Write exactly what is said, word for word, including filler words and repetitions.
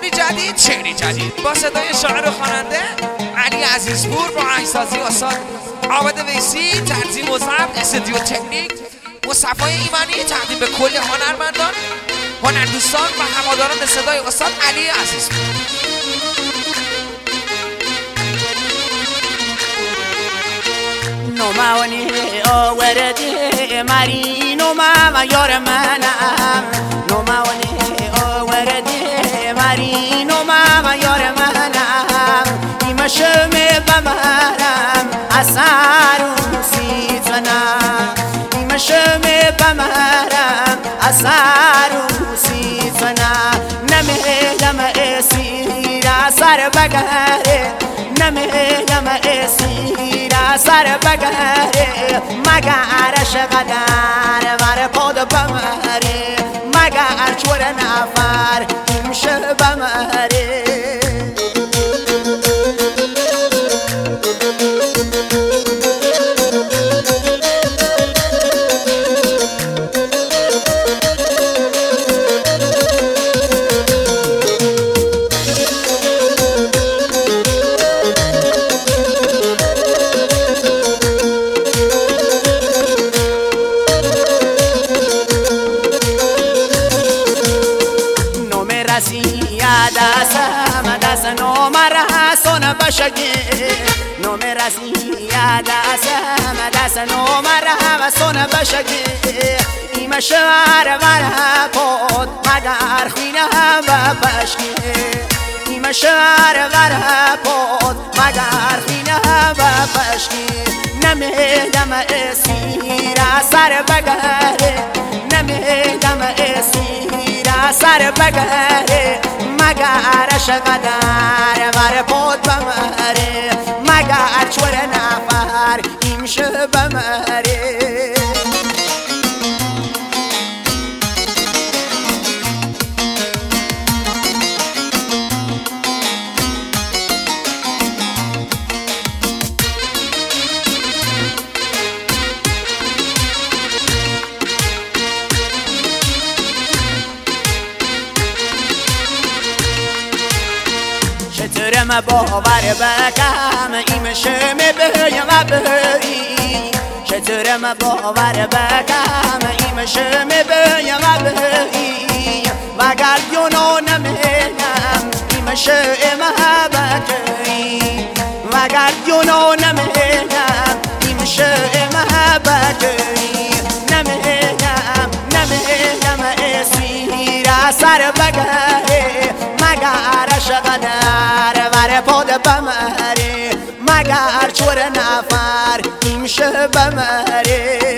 آهنگی جدید، شعری جدید با صدای شاعر و خواننده علی عزیزپور با آهنگسازی استاد عابد ویسی، تنظیم و ضبط استودیو تکنیک مصطفی ایمانی، تقدیم به کل هنرمندان، هنردوستان و هواداران صدای استاد علی عزیزپور. نوماونی آوردی مری نوما و یار منم، نوماونی آوردی مری نوما و یار منم، ایمشم بمرم اثر سیزنم، ایمشم بمرم اثر سیزنم، نمیدم اسیر سر بگره، نمیدم اسیر سر بگره، مگر شقدر ور پاد بمره، مگر چور نفر میشه بمره. دستم دست نومره سون بشگی، نومرسی دستم دست نومره و سون بشگی، ایم شهر وره پود مگر خینه و بشگی، ایم شهر وره پود مگر خینه و بشگی، نمیدم اسیر سر بگره، نمیدم اسیر سر بگره، مگر شقدر ور پود بمره، مگر چور نفر ایمشه بمره. چطورم باور بکم ایمشم بیم بهی، چطورم باور بکم ایمشم بیم بهی، وگر یونو نمیدم ایمشم بکی، وگر یونو نمیدم ایمشم بکی، نمیدم نمیدم اسیر سر بگره، مگر شقدر ور پاد بمره، مگر چور نفر ایمشه بمره.